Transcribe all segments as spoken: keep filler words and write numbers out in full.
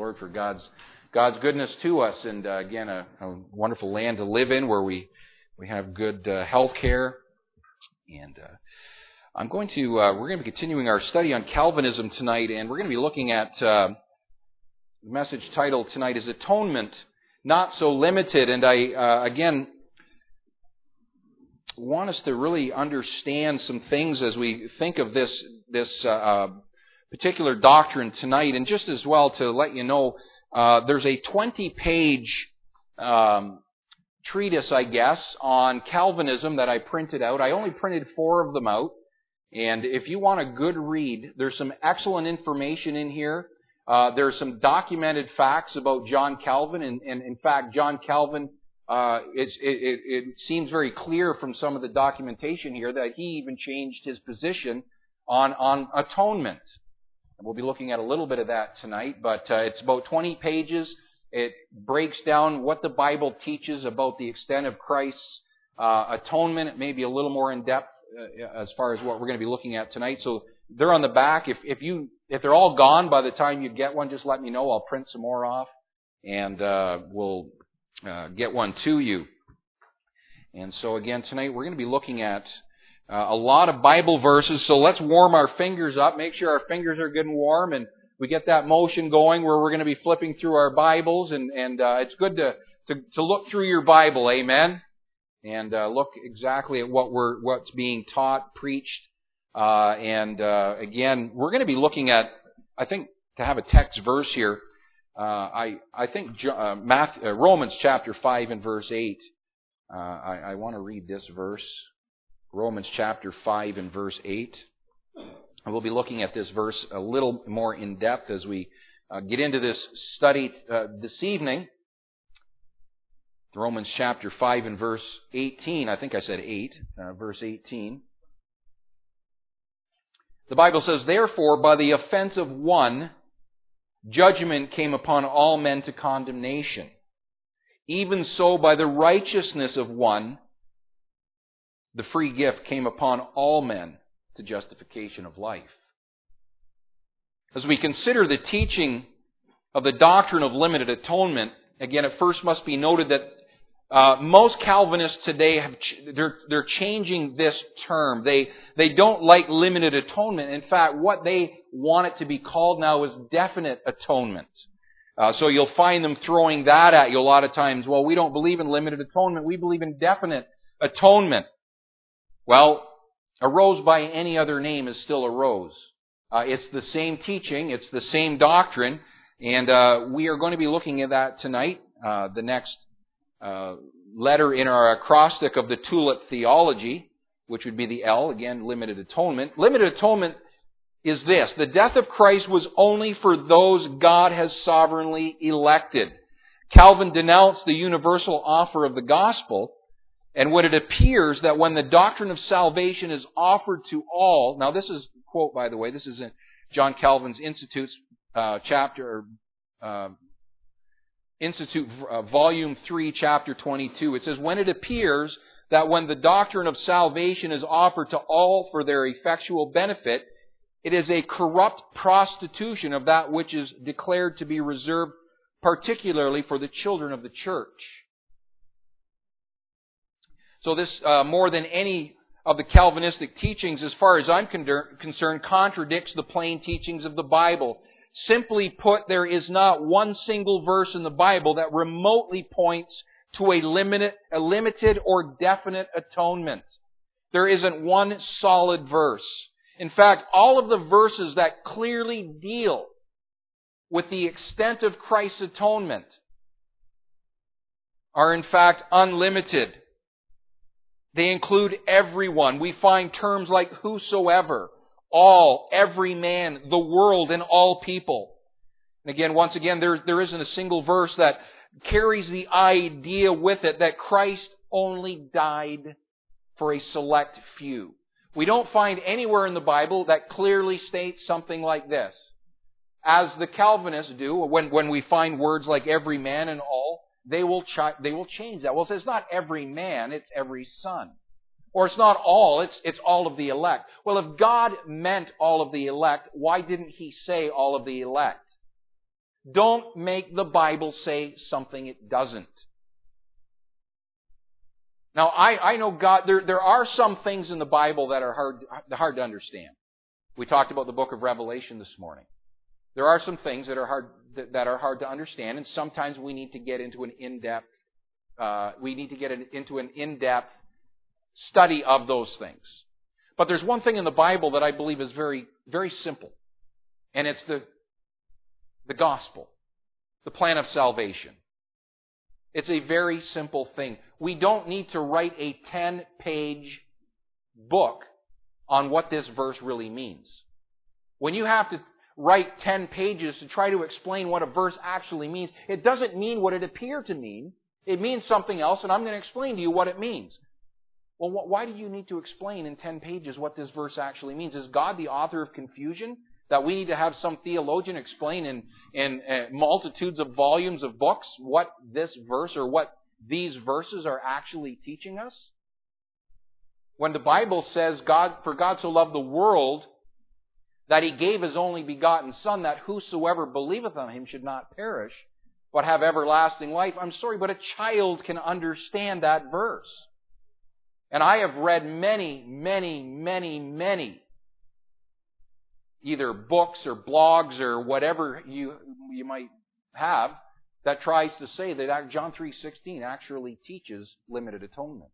Lord for God's God's goodness to us, and uh, again, a, a wonderful land to live in where we we have good uh, health care. And uh, I'm going to uh, we're going to be continuing our study on Calvinism tonight, and we're going to be looking at uh, the message title tonight is Atonement Not So Limited. And I uh, again want us to really understand some things as we think of this this uh, uh, particular doctrine tonight, and just as well to let you know, uh, there's a twenty-page um, treatise, I guess, on Calvinism that I printed out. I only printed four of them out, and if you want a good read, there's some excellent information in here. Uh, there's some documented facts about John Calvin, and, and in fact, John Calvin, uh, it's, it, it, it seems very clear from some of the documentation here that he even changed his position on, on atonement. We'll be looking at a little bit of that tonight, but uh, it's about twenty pages. It breaks down what the Bible teaches about the extent of Christ's uh, atonement. It may be a little more in depth uh, as far as what we're going to be looking at tonight. So they're on the back. If if you if they're all gone by the time you get one, just let me know. I'll print some more off, and uh, we'll uh, get one to you. And so again tonight we're going to be looking at Uh, a lot of Bible verses, so let's warm our fingers up, make sure our fingers are good and warm, and we get that motion going where we're going to be flipping through our Bibles, and, and uh, it's good to, to, to look through your Bible, amen, and uh, look exactly at what we're what's being taught, preached, uh, and uh, again, we're going to be looking at, I think, to have a text verse here, uh, I I think uh, Matthew, uh, Romans chapter five and verse eight, uh, I, I want to read this verse. Romans chapter five and verse eight. And we'll be looking at this verse a little more in depth as we uh, get into this study uh, this evening. Romans chapter five and verse eighteen. I think I said eight, uh, verse eighteen. The Bible says, "Therefore, by the offense of one, judgment came upon all men to condemnation. Even so, by the righteousness of one, the free gift came upon all men to justification of life." As we consider the teaching of the doctrine of limited atonement, again, it first must be noted that uh, most Calvinists today have ch- they're they're changing this term. They they don't like limited atonement. In fact, what they want it to be called now is definite atonement. Uh, so you'll find them throwing that at you a lot of times. Well, we don't believe in limited atonement. We believe in definite atonement. Well, a rose by any other name is still a rose. Uh, it's the same teaching, it's the same doctrine, and uh, we are going to be looking at that tonight. Uh, the next uh, letter in our acrostic of the Tulip theology, which would be the L, again, limited atonement. Limited atonement is this: the death of Christ was only for those God has sovereignly elected. Calvin denounced the universal offer of the gospel. And when it appears that when the doctrine of salvation is offered to all, now this is, quote by the way, this is in John Calvin's Institutes uh, chapter, uh, Institute uh, volume three, chapter twenty-two. It says, "When it appears that when the doctrine of salvation is offered to all for their effectual benefit, it is a corrupt prostitution of that which is declared to be reserved particularly for the children of the church." So this, uh, more than any of the Calvinistic teachings, as far as I'm con- concerned, contradicts the plain teachings of the Bible. Simply put, there is not one single verse in the Bible that remotely points to a limited, a limited or definite atonement. There isn't one solid verse. In fact, all of the verses that clearly deal with the extent of Christ's atonement are in fact unlimited. They include everyone. We find terms like whosoever, all, every man, the world, and all people. And again, once again, there, there isn't a single verse that carries the idea with it that Christ only died for a select few. We don't find anywhere in the Bible that clearly states something like this. As the Calvinists do, when, when we find words like every man and all, They will ch- they will change that. Well, it's not every man, it's every son. Or it's not all, it's it's all of the elect. Well, if God meant all of the elect, why didn't He say all of the elect? Don't make the Bible say something it doesn't. Now, I, I know God, there, there are some things in the Bible that are hard, hard to understand. We talked about the book of Revelation this morning. There are some things that are hard, that, that are hard to understand, and sometimes we need to get into an in-depth, uh, we need to get an, into an in-depth study of those things. But there's one thing in the Bible that I believe is very, very simple. And it's the, the gospel. The plan of salvation. It's a very simple thing. We don't need to write a ten-page book on what this verse really means. When you have to write ten pages to try to explain what a verse actually means, it doesn't mean what it appeared to mean. It means something else, and I'm going to explain to you what it means. Well, why do you need to explain in ten pages what this verse actually means? Is God the author of confusion? That we need to have some theologian explain in, in uh, multitudes of volumes of books what this verse or what these verses are actually teaching us? When the Bible says, God, for God so loved the world that He gave His only begotten Son, that whosoever believeth on Him should not perish, but have everlasting life. I'm sorry, but a child can understand that verse. And I have read many, many, many, many either books or blogs or whatever you you might have that tries to say that John three sixteen actually teaches limited atonement.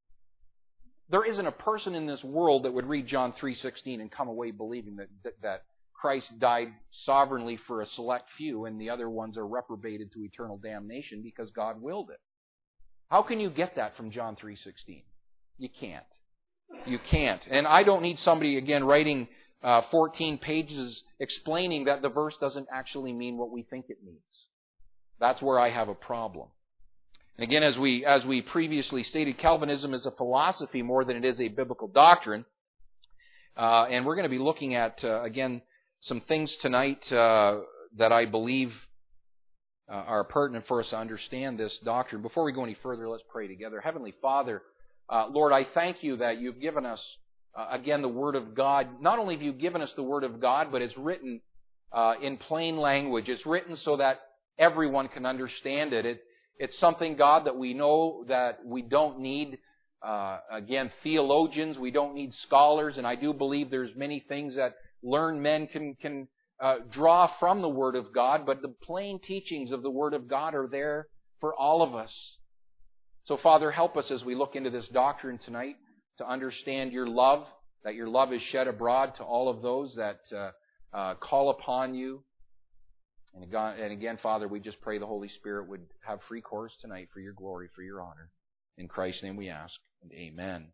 There isn't a person in this world that would read John three sixteen and come away believing that, that, that Christ died sovereignly for a select few and the other ones are reprobated to eternal damnation because God willed it. How can you get that from John three sixteen? You can't. You can't. And I don't need somebody, again, writing uh, fourteen pages explaining that the verse doesn't actually mean what we think it means. That's where I have a problem. And again, as we as we previously stated, Calvinism is a philosophy more than it is a biblical doctrine. Uh, and we're going to be looking at, uh, again, some things tonight uh, that I believe uh, are pertinent for us to understand this doctrine. Before we go any further, let's pray together. Heavenly Father, uh, Lord, I thank you that you've given us, uh, again, the Word of God. Not only have you given us the Word of God, but it's written uh, in plain language. It's written so that everyone can understand it. it it's something, God, that we know that we don't need Uh, again, theologians, we don't need scholars, and I do believe there's many things that learned men can can uh, draw from the Word of God, but the plain teachings of the Word of God are there for all of us. So, Father, help us as we look into this doctrine tonight to understand your love, that your love is shed abroad to all of those that uh, uh, call upon you. And again, and again, Father, we just pray the Holy Spirit would have free course tonight for your glory, for your honor. In Christ's name we ask. And amen.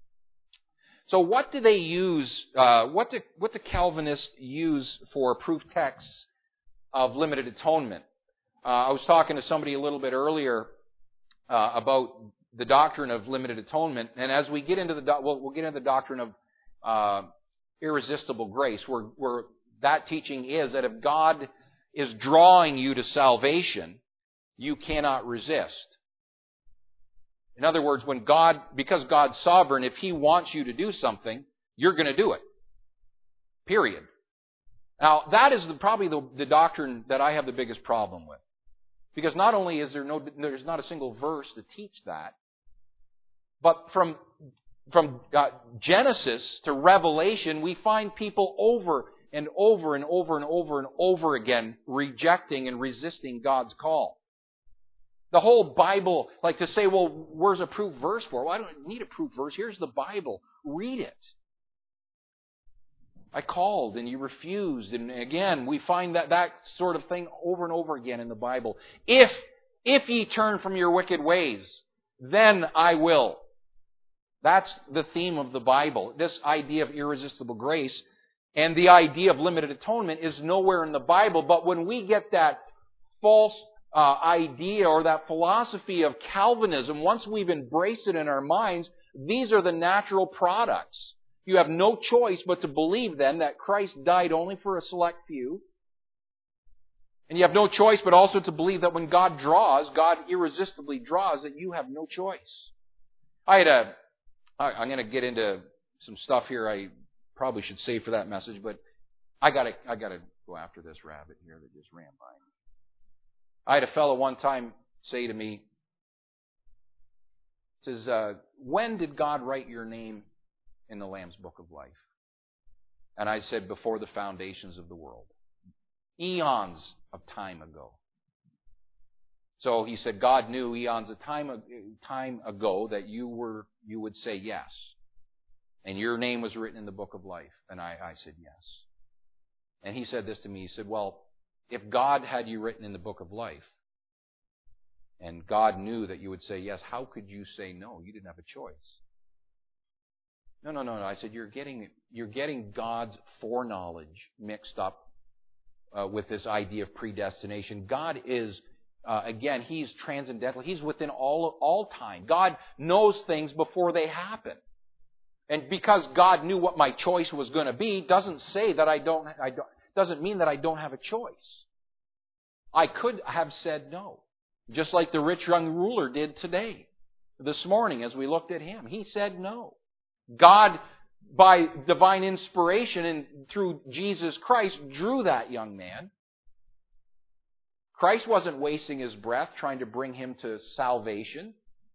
So what do they use, uh, what do, what do Calvinists use for proof texts of limited atonement? Uh, I was talking to somebody a little bit earlier uh, about the doctrine of limited atonement, and as we get into the, do- we'll, we'll get into the doctrine of uh, irresistible grace, where, where that teaching is that if God is drawing you to salvation, you cannot resist. In other words, when God, because God's sovereign, if He wants you to do something, you're going to do it. Period. Now, that is the, probably the, the doctrine that I have the biggest problem with. Because not only is there no, there's not a single verse to teach that, but from, from uh, Genesis to Revelation, we find people over and over and over and over and over again rejecting and resisting God's call. The whole Bible, like to say, well, where's a proof verse for? Well, I don't need a proof verse. Here's the Bible. Read it. I called and you refused. And again, we find that, that sort of thing over and over again in the Bible. If, if ye turn from your wicked ways, then I will. That's the theme of the Bible. This idea of irresistible grace and the idea of limited atonement is nowhere in the Bible. But when we get that false Uh, idea or that philosophy of Calvinism, once we've embraced it in our minds, these are the natural products. You have no choice but to believe then that Christ died only for a select few. And you have no choice but also to believe that when God draws, God irresistibly draws, that you have no choice. I had a, I, I'm going to get into some stuff here I probably should save for that message, but I gotta, I gotta go after this rabbit here that just ran by me. I had a fellow one time say to me, says, uh, when did God write your name in the Lamb's Book of Life? And I said, before the foundations of the world. Eons of time ago. So he said, God knew eons of time, time ago that you were you would say yes. And your name was written in the Book of Life. And I, I said yes. And he said this to me. He said, well, if God had you written in the Book of Life, and God knew that you would say yes, how could you say no? You didn't have a choice. No, no, no, no. I said, you're getting you're getting God's foreknowledge mixed up uh, with this idea of predestination. God is, uh, again, He's transcendental. He's within all all time. God knows things before they happen. And because God knew what my choice was going to be, doesn't say that I don't. I don't. Doesn't mean that I don't have a choice. I could have said no, just like the rich young ruler did today, this morning, as we looked at him. He said no. God, by divine inspiration and through Jesus Christ, drew that young man. Christ wasn't wasting His breath trying to bring him to salvation.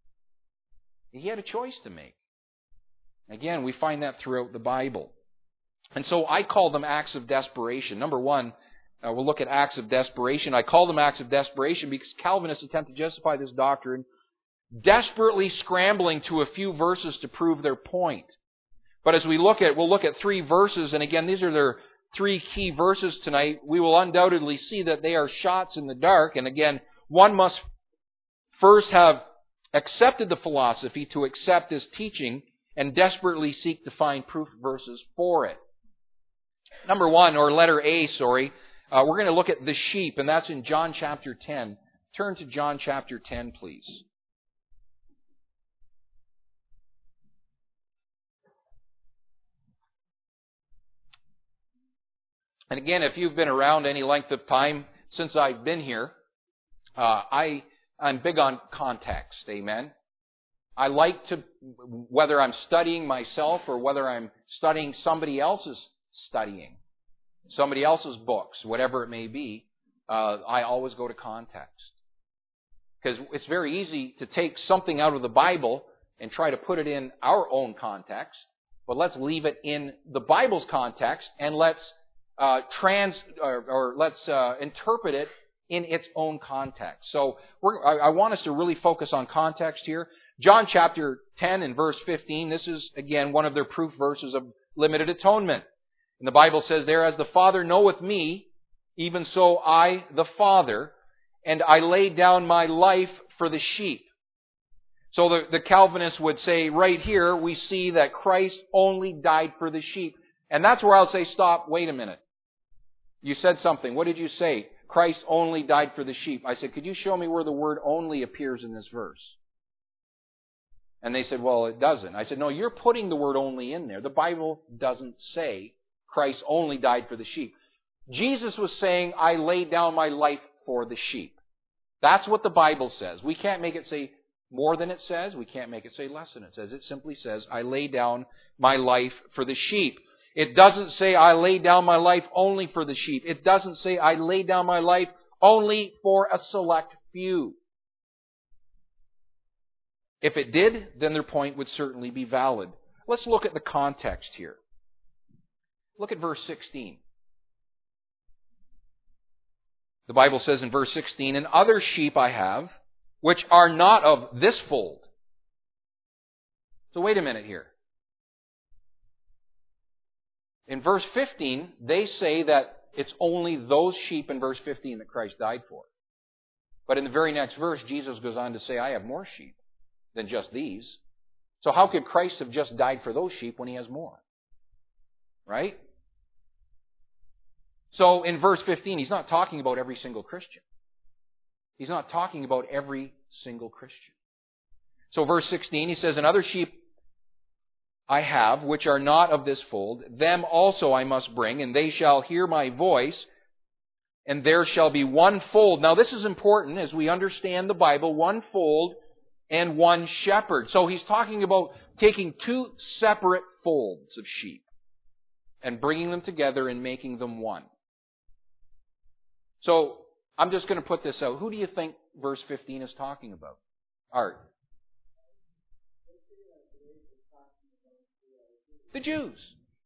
He had a choice to make. Again, we find that throughout the Bible. And so I call them acts of desperation. Number one, uh, we'll look at acts of desperation. I call them acts of desperation because Calvinists attempt to justify this doctrine, desperately scrambling to a few verses to prove their point. But as we look at, we'll look at three verses, and again, these are their three key verses tonight. We will undoubtedly see that they are shots in the dark, and again, one must first have accepted the philosophy to accept this teaching and desperately seek to find proof verses for it. Number one, or letter A, sorry, uh, we're going to look at the sheep, and that's in John chapter ten. Turn to John chapter ten, please. And again, if you've been around any length of time since I've been here, uh, I, I'm big on context, amen? I like to, whether I'm studying myself or whether I'm studying somebody else's studying, somebody else's books, whatever it may be, uh, I always go to context. Because it's very easy to take something out of the Bible and try to put it in our own context, but let's leave it in the Bible's context and let's uh, trans or, or let's uh, interpret it in its own context. So we're, I, I want us to really focus on context here. John chapter ten and verse fifteen, this is, again, one of their proof verses of limited atonement. And the Bible says there, as the Father knoweth me, even so I the Father, and I lay down my life for the sheep. So the, the Calvinists would say, right here, we see that Christ only died for the sheep. And that's where I'll say, stop, wait a minute. You said something. What did you say? Christ only died for the sheep. I said, could you show me where the word only appears in this verse? And they said, well, it doesn't. I said, no, you're putting the word only in there. The Bible doesn't say Christ only died for the sheep. Jesus was saying, I laid down my life for the sheep. That's what the Bible says. We can't make it say more than it says. We can't make it say less than it says. It simply says, I lay down my life for the sheep. It doesn't say, I lay down my life only for the sheep. It doesn't say, I lay down my life only for a select few. If it did, then their point would certainly be valid. Let's look at the context here. Look at verse sixteen. The Bible says in verse sixteen, and other sheep I have, which are not of this fold. So wait a minute here. In verse fifteen, they say that it's only those sheep in verse fifteen that Christ died for. But in the very next verse, Jesus goes on to say, I have more sheep than just these. So how could Christ have just died for those sheep when He has more? Right? So in verse fifteen, He's not talking about every single Christian. He's not talking about every single Christian. So verse sixteen, He says, and other sheep I have, which are not of this fold, them also I must bring, and they shall hear my voice, and there shall be one fold. Now this is important as we understand the Bible, one fold and one shepherd. So he's talking about taking two separate folds of sheep and bringing them together and making them one. So I'm just going to put this out. Who do you think verse fifteen is talking about? Art. The Jews.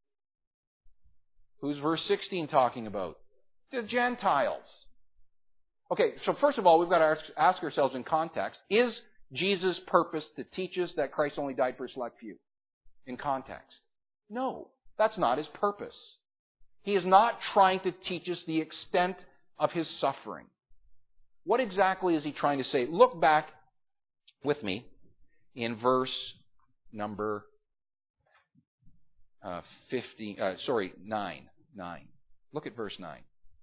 Who's verse sixteen talking about? The Gentiles. Okay, so first of all, we've got to ask, ask ourselves in context, is Jesus' purpose to teach us that Christ only died for a select few? In context. No, that's not His purpose. He is not trying to teach us the extent of His suffering. What exactly is He trying to say? Look back with me in verse number uh, fifteen. Uh, sorry, nine. Nine. Look at verse nine.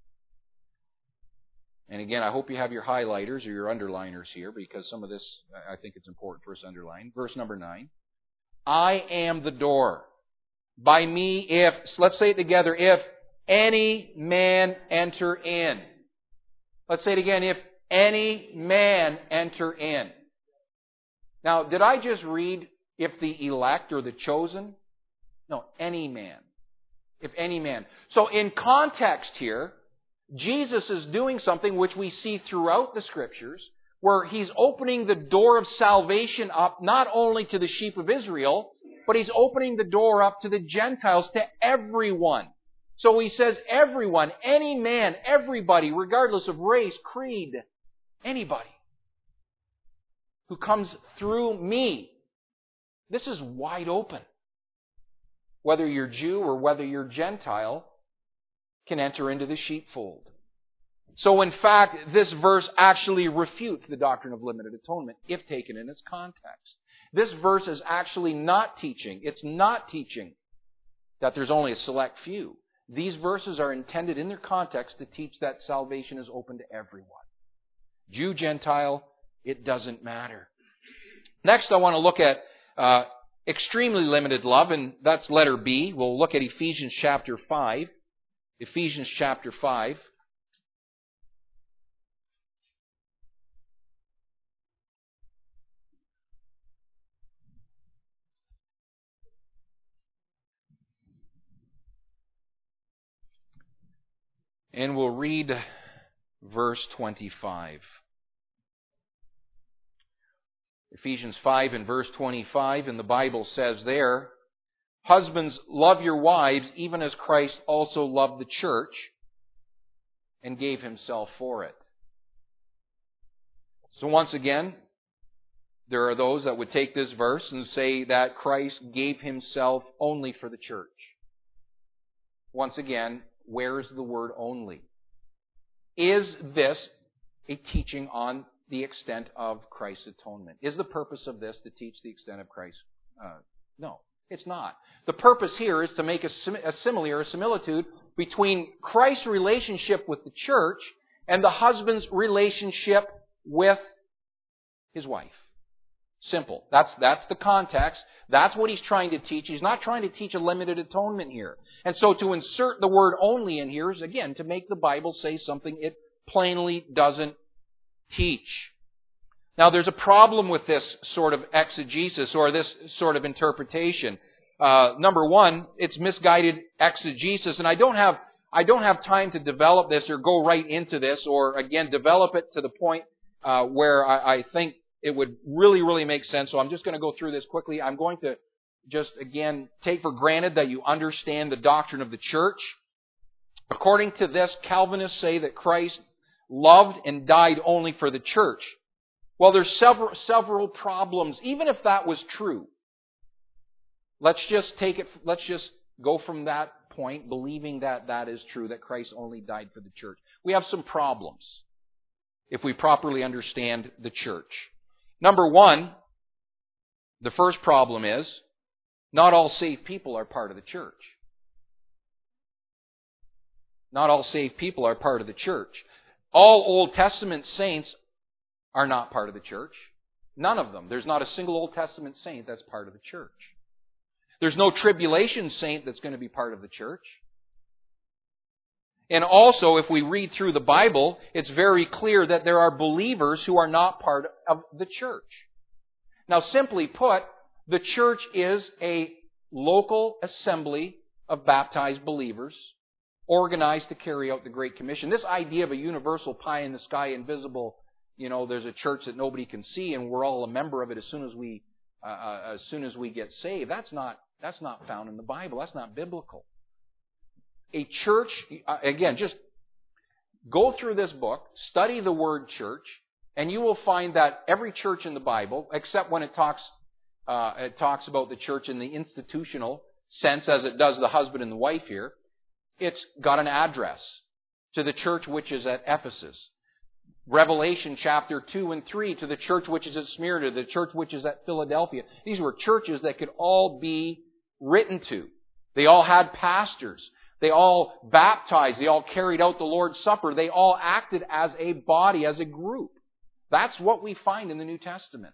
And again, I hope you have your highlighters or your underliners here, because some of this, I think it's important for us to underline. Verse number nine. I am the door. By me, if, let's say it together, if any man enter in. Let's say it again, if any man enter in. Now, did I just read if the elect or the chosen? No, any man. If any man. So in context here, Jesus is doing something which we see throughout the Scriptures, where He's opening the door of salvation up not only to the sheep of Israel, but He's opening the door up to the Gentiles, to everyone. So He says everyone, any man, everybody, regardless of race, creed, anybody who comes through me. This is wide open. Whether you're Jew or whether you're Gentile, can enter into the sheepfold. So in fact, this verse actually refutes the doctrine of limited atonement if taken in its context. This verse is actually not teaching, it's not teaching that there's only a select few. These verses are intended in their context to teach that salvation is open to everyone. Jew, Gentile, it doesn't matter. Next, I want to look at uh, extremely limited love, and that's letter B. We'll look at Ephesians chapter five. Ephesians chapter five. And we'll read verse twenty-five. Ephesians five and verse twenty-five, and the Bible says there, husbands, love your wives, even as Christ also loved the church and gave Himself for it. So once again, there are those that would take this verse and say that Christ gave Himself only for the church. Once again, where is the word only? Is this a teaching on the extent of Christ's atonement? Is the purpose of this to teach the extent of Christ? Uh, no. It's not. The purpose here is to make a, sim- a simile or a similitude between Christ's relationship with the church and the husband's relationship with his wife. Simple. That's, that's the context. That's what He's trying to teach. He's not trying to teach a limited atonement here. And so to insert the word only in here is, again, to make the Bible say something it plainly doesn't teach. Now, there's a problem with this sort of exegesis or this sort of interpretation. Uh, number one, it's misguided exegesis, and I don't have I don't have time to develop this or go right into this or again develop it to the point uh, where I, I think it would really, really make sense. So I'm just going to go through this quickly. I'm going to just again take for granted that you understand the doctrine of the church. According to this, Calvinists say that Christ loved and died only for the church. Well, there's several several problems, even if that was true. Let's just take it, let's just go from that point, believing that that is true, that Christ only died for the church. We have some problems if we properly understand the church. Number one, the first problem is, not all saved people are part of the church. Not all saved people are part of the church. All Old Testament saints are not part of the church. None of them. There's not a single Old Testament saint that's part of the church. There's no tribulation saint that's going to be part of the church. And also, if we read through the Bible, it's very clear that there are believers who are not part of the church. Now, simply put, the church is a local assembly of baptized believers organized to carry out the Great Commission. This idea of a universal pie in the sky, invisible, you know, there's a church that nobody can see and we're all a member of it as soon as we uh, uh, as soon as we get saved. That's not that's not found in the Bible. That's not biblical. A church, uh, again, just go through this book, study the word church, and you will find that every church in the Bible, except when it talks uh, it talks about the church in the institutional sense, as it does the husband and the wife here, it's got an address to the church which is at Ephesus. Revelation chapter two and three to the church which is at Smyrna, the church which is at Philadelphia. These were churches that could all be written to. They all had pastors. They all baptized. They all carried out the Lord's Supper. They all acted as a body, as a group. That's what we find in the New Testament.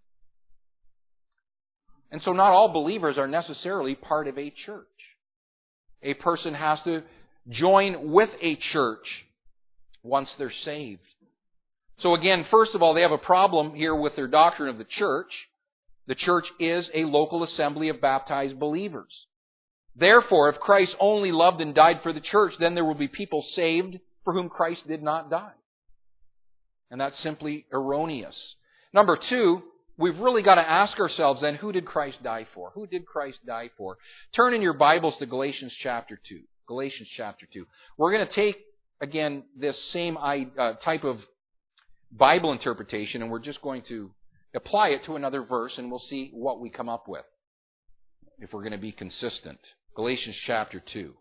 And so not all believers are necessarily part of a church. A person has to join with a church once they're saved. So again, first of all, they have a problem here with their doctrine of the church. The church is a local assembly of baptized believers. Therefore, if Christ only loved and died for the church, then there will be people saved for whom Christ did not die. And that's simply erroneous. Number two, we've really got to ask ourselves then, who did Christ die for? Who did Christ die for? Turn in your Bibles to Galatians chapter two. Galatians chapter two. We're going to take, again, this same uh, type of Bible interpretation, and we're just going to apply it to another verse, and we'll see what we come up with, if we're going to be consistent. Galatians chapter two.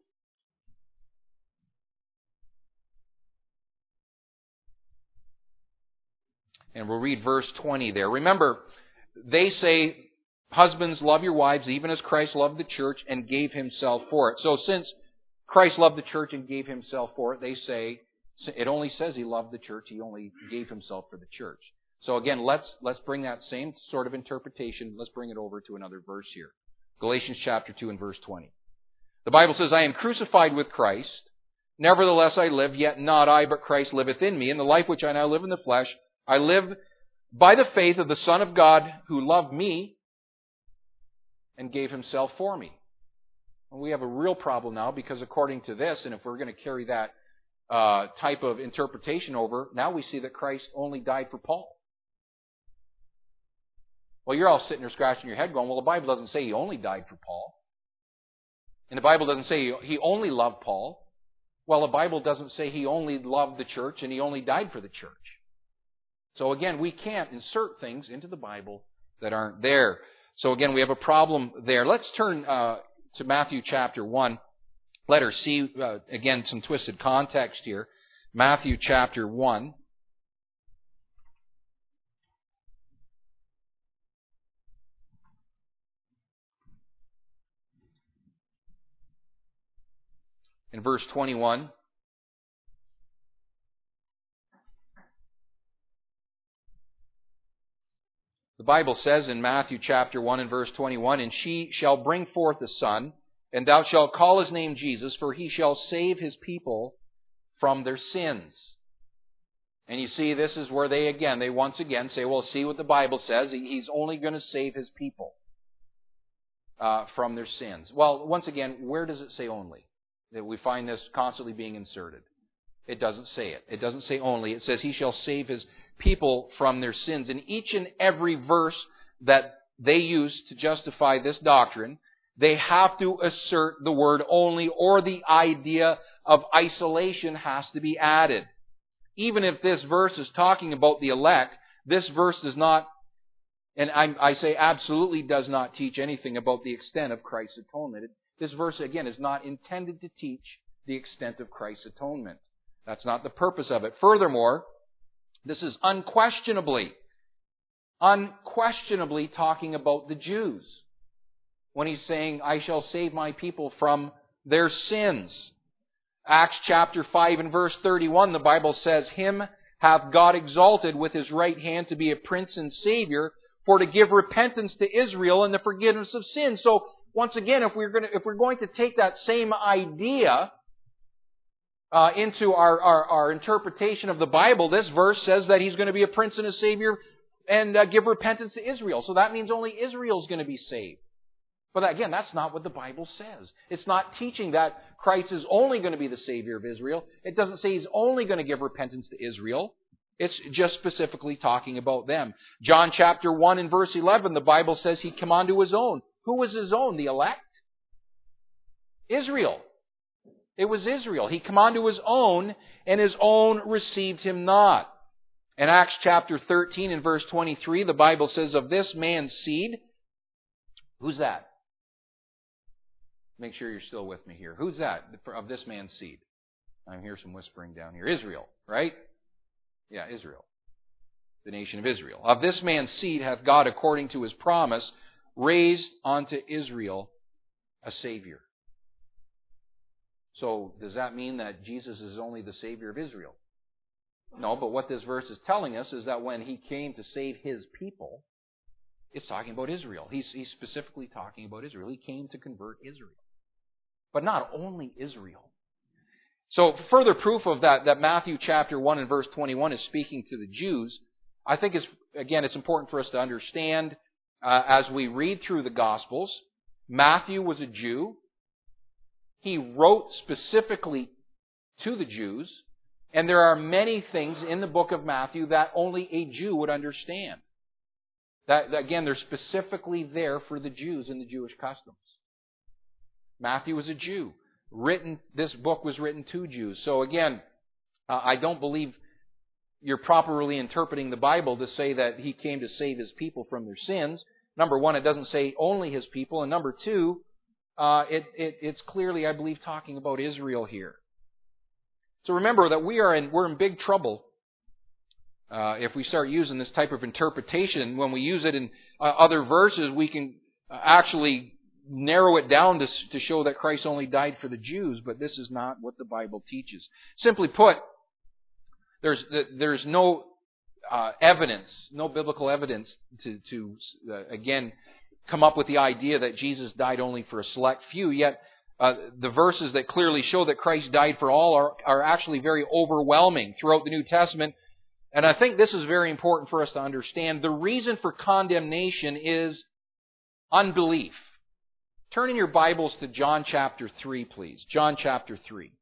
And we'll read verse twenty there. Remember, they say, husbands, love your wives, even as Christ loved the church and gave himself for it. So since Christ loved the church and gave himself for it, they say, it only says he loved the church, he only gave himself for the church. So again, let's let's bring that same sort of interpretation, let's bring it over to another verse here. Galatians chapter two and verse twenty. The Bible says, I am crucified with Christ, nevertheless I live, yet not I, but Christ liveth in me. In the life which I now live in the flesh, I live by the faith of the Son of God who loved me and gave himself for me. And we have a real problem now because according to this, and if we're going to carry that uh, type of interpretation over, now we see that Christ only died for Paul. Well, you're all sitting there scratching your head going, well, the Bible doesn't say he only died for Paul. And the Bible doesn't say he only loved Paul. Well, the Bible doesn't say he only loved the church and he only died for the church. So again, we can't insert things into the Bible that aren't there. So again, we have a problem there. Let's turn uh, to Matthew chapter one. Let her see, uh, again, some twisted context here. Matthew chapter one. In verse twenty-one. The Bible says in Matthew chapter one and verse twenty-one, and she shall bring forth a son, and thou shalt call his name Jesus, for he shall save his people from their sins. And you see, this is where they again, they once again say, well, see what the Bible says. He's only going to save his people uh, from their sins. Well, once again, where does it say only? That we find this constantly being inserted. It doesn't say it. It doesn't say only. It says he shall save his people from their sins. In each and every verse that they use to justify this doctrine, they have to assert the word only, or the idea of isolation has to be added. Even if this verse is talking about the elect, this verse does not, and I, I say absolutely does not teach anything about the extent of Christ's atonement. It, This verse, again, is not intended to teach the extent of Christ's atonement. That's not the purpose of it. Furthermore, this is unquestionably, unquestionably talking about the Jews. When he's saying, I shall save my people from their sins. Acts chapter five and verse thirty-one, the Bible says, him hath God exalted with his right hand to be a prince and savior, for to give repentance to Israel and the forgiveness of sins. So, once again, if we're going to, if we're going to take that same idea uh, into our, our, our interpretation of the Bible, this verse says that he's going to be a prince and a savior and uh, give repentance to Israel. So that means only Israel is going to be saved. But again, that's not what the Bible says. It's not teaching that Christ is only going to be the Savior of Israel. It doesn't say He's only going to give repentance to Israel. It's just specifically talking about them. John chapter one and verse eleven, the Bible says He came unto His own. Who was His own? The elect? Israel. It was Israel. He came unto His own, and His own received Him not. In Acts chapter thirteen and verse twenty-three, the Bible says, of this man's seed, who's that? Make sure you're still with me here. Who's that of this man's seed? I hear some whispering down here. Israel, right? Yeah, Israel. The nation of Israel. Of this man's seed hath God, according to His promise, raised unto Israel a Savior. So, does that mean that Jesus is only the Savior of Israel? No, but what this verse is telling us is that when He came to save His people, it's talking about Israel. He's, he's specifically talking about Israel. He came to convert Israel. But not only Israel. So further proof of that, that Matthew chapter one and verse twenty-one is speaking to the Jews, I think it's, again, it's important for us to understand uh, as we read through the Gospels, Matthew was a Jew. He wrote specifically to the Jews, and there are many things in the book of Matthew that only a Jew would understand. That, again, they're specifically there for the Jews and the Jewish customs. Matthew was a Jew. Written, this book was written to Jews. So again, uh, I don't believe you're properly interpreting the Bible to say that He came to save His people from their sins. Number one, it doesn't say only His people. And number two, uh, it, it, it's clearly, I believe, talking about Israel here. So remember that we are in, we're in big trouble uh, if we start using this type of interpretation. When we use it in uh, other verses, we can uh, actually narrow it down to, to show that Christ only died for the Jews, but this is not what the Bible teaches. Simply put, there's there's no uh, evidence, no biblical evidence to, to uh, again, come up with the idea that Jesus died only for a select few, yet uh, the verses that clearly show that Christ died for all are, are actually very overwhelming throughout the New Testament. And I think this is very important for us to understand. The reason for condemnation is unbelief. Turn in your Bibles to John chapter three, please. John chapter three.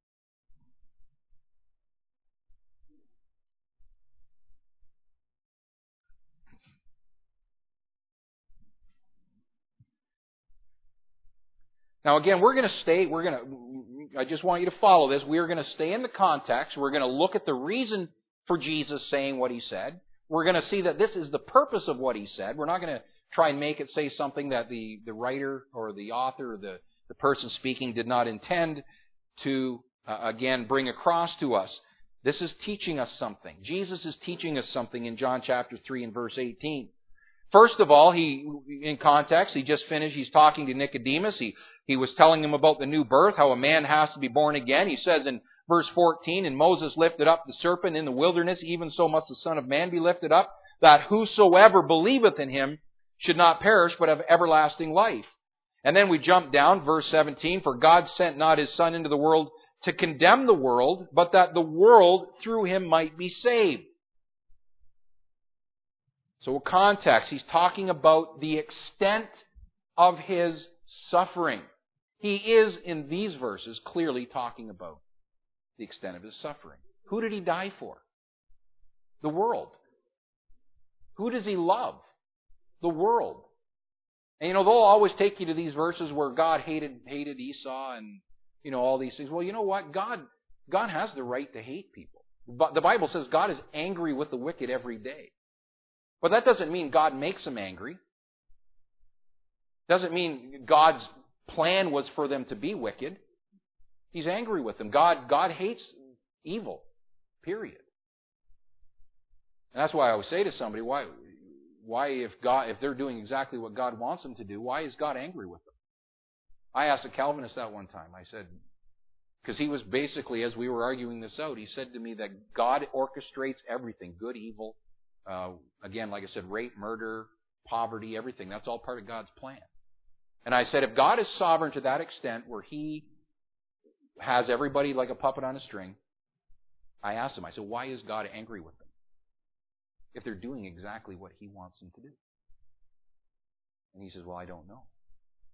Now again, we're going to stay, we're going to, I just want you to follow this. We're going to stay in the context. We're going to look at the reason for Jesus saying what He said. We're going to see that this is the purpose of what He said. We're not going to try and make it say something that the, the writer or the author or the, the person speaking did not intend to, uh, again, bring across to us. This is teaching us something. Jesus is teaching us something in John chapter three and verse eighteen. First of all, he, in context, he just finished, he's talking to Nicodemus. He, he was telling him about the new birth, how a man has to be born again. He says in verse fourteen, and Moses lifted up the serpent in the wilderness, even so must the Son of Man be lifted up, that whosoever believeth in Him should not perish, but have everlasting life. And then we jump down, verse seventeen, for God sent not His Son into the world to condemn the world, but that the world through Him might be saved. So context, he's talking about the extent of His suffering. He is, in these verses, clearly talking about the extent of His suffering. Who did He die for? The world. Who does He love? The world. And you know, they'll always take you to these verses where God hated hated Esau and, you know, all these things. Well, you know what? God God has the right to hate people. But the Bible says God is angry with the wicked every day. But that doesn't mean God makes them angry. Doesn't mean God's plan was for them to be wicked. He's angry with them. God God hates evil. Period. And that's why I always say to somebody, why Why, if God, if they're doing exactly what God wants them to do, why is God angry with them? I asked a Calvinist that one time. I said, because he was basically, as we were arguing this out, he said to me that God orchestrates everything, good, evil, uh, again, like I said, rape, murder, poverty, everything. That's all part of God's plan. And I said, if God is sovereign to that extent where He has everybody like a puppet on a string, I asked him, I said, why is God angry with them if they're doing exactly what He wants them to do? And he says, well, I don't know.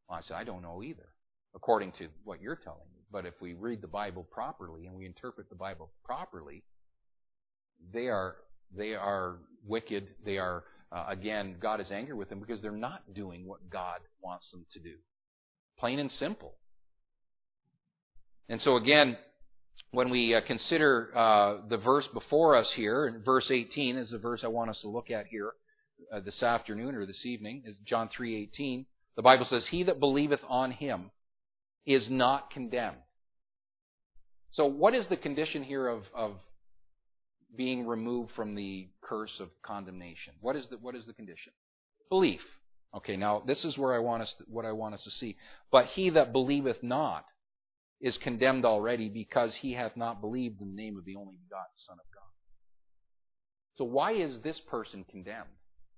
Well, I said, I don't know either, according to what you're telling me. But if we read the Bible properly and we interpret the Bible properly, they are they are wicked. They are, uh, again, God is angry with them because they're not doing what God wants them to do. Plain and simple. And so again, when we uh, consider uh, the verse before us here, in verse eighteen is the verse I want us to look at here uh, this afternoon or this evening, is John three eighteen. The Bible says, "He that believeth on him is not condemned." So what is the condition here of, of being removed from the curse of condemnation? What is the what is the condition? Belief. Okay, now this is where I want us to, what I want us to see. "But he that believeth not is condemned already, because he hath not believed in the name of the only begotten Son of God." So why is this person condemned?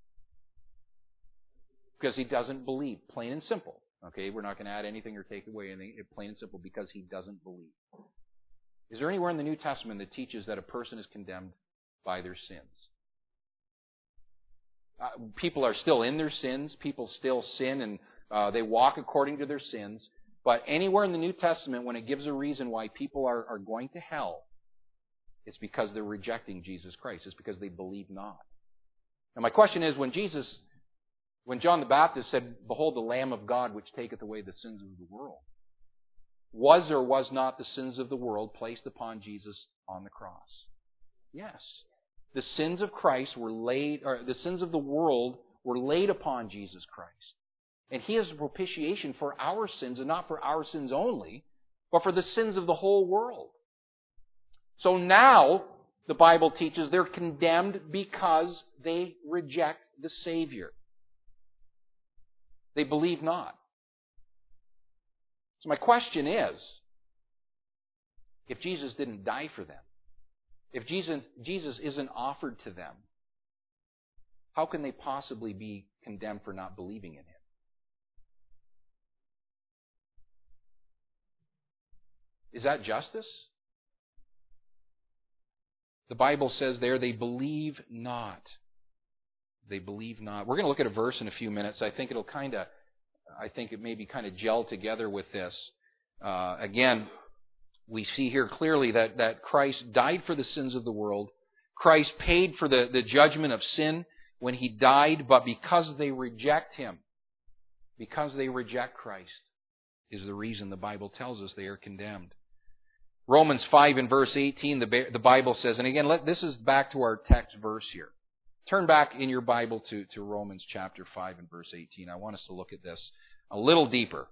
Because he doesn't believe, plain and simple. Okay, we're not going to add anything or take away anything, plain and simple, because he doesn't believe. Is there anywhere in the New Testament that teaches that a person is condemned by their sins? Uh, people are still in their sins. People still sin, and uh, they walk according to their sins. But anywhere in the New Testament, when it gives a reason why people are, are going to hell, it's because they're rejecting Jesus Christ. It's because they believe not. And my question is, when Jesus, when John the Baptist said, "Behold the Lamb of God, which taketh away the sins of the world," was or was not the sins of the world placed upon Jesus on the cross? Yes. The sins of Christ were laid, or the sins of the world were laid upon Jesus Christ. And He is a propitiation for our sins, and not for our sins only, but for the sins of the whole world. So now, the Bible teaches they're condemned because they reject the Savior. They believe not. So my question is, if Jesus didn't die for them, if Jesus, Jesus isn't offered to them, how can they possibly be condemned for not believing in Him? Is that justice? The Bible says there, they believe not. They believe not. We're going to look at a verse in a few minutes. I think it'll kind of, I think it maybe kind of gel together with this. Uh, again, we see here clearly that, that Christ died for the sins of the world. Christ paid for the, the judgment of sin when He died, but because they reject Him, because they reject Christ, is the reason the Bible tells us they are condemned. Romans five and verse eighteen, the, the Bible says, and again, let, this is back to our text verse here. Turn back in your Bible to, to Romans chapter five and verse eighteen. I want us to look at this a little deeper.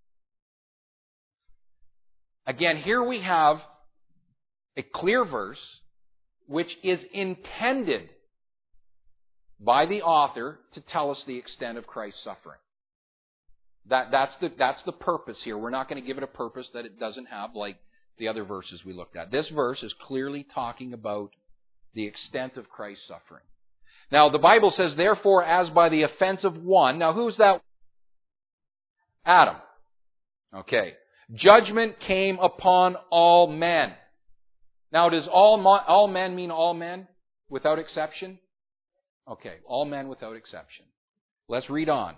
Again, here we have a clear verse which is intended by the author to tell us the extent of Christ's suffering. That, that's the, that's the purpose here. We're not going to give it a purpose that it doesn't have, like the other verses we looked at. This verse is clearly talking about the extent of Christ's suffering. Now, the Bible says, therefore, as by the offense of one. Now, who's that? Adam. Okay. Judgment came upon all men. Now, does all, all men mean all men without exception? Okay. All men without exception. Let's read on.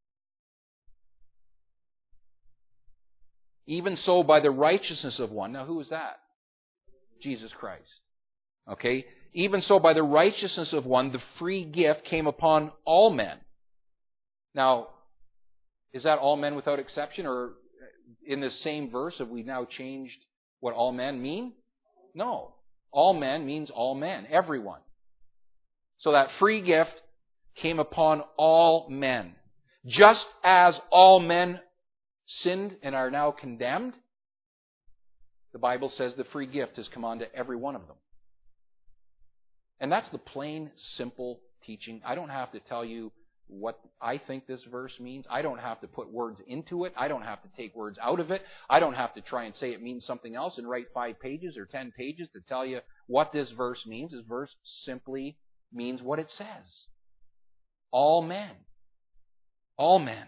Even so, by the righteousness of one. Now, who is that? Jesus Christ. Okay? Even so, by the righteousness of one, the free gift came upon all men. Now, is that all men without exception? Or in this same verse, have we now changed what all men mean? No. All men means all men. Everyone. So that free gift came upon all men. Just as all men sinned and are now condemned, the Bible says the free gift has come on to every one of them. And that's the plain, simple teaching. I don't have to tell you what I think this verse means. I don't have to put words into it. I don't have to take words out of it. I don't have to try and say it means something else and write five pages or ten pages to tell you what this verse means. This verse simply means what it says. All men. All men.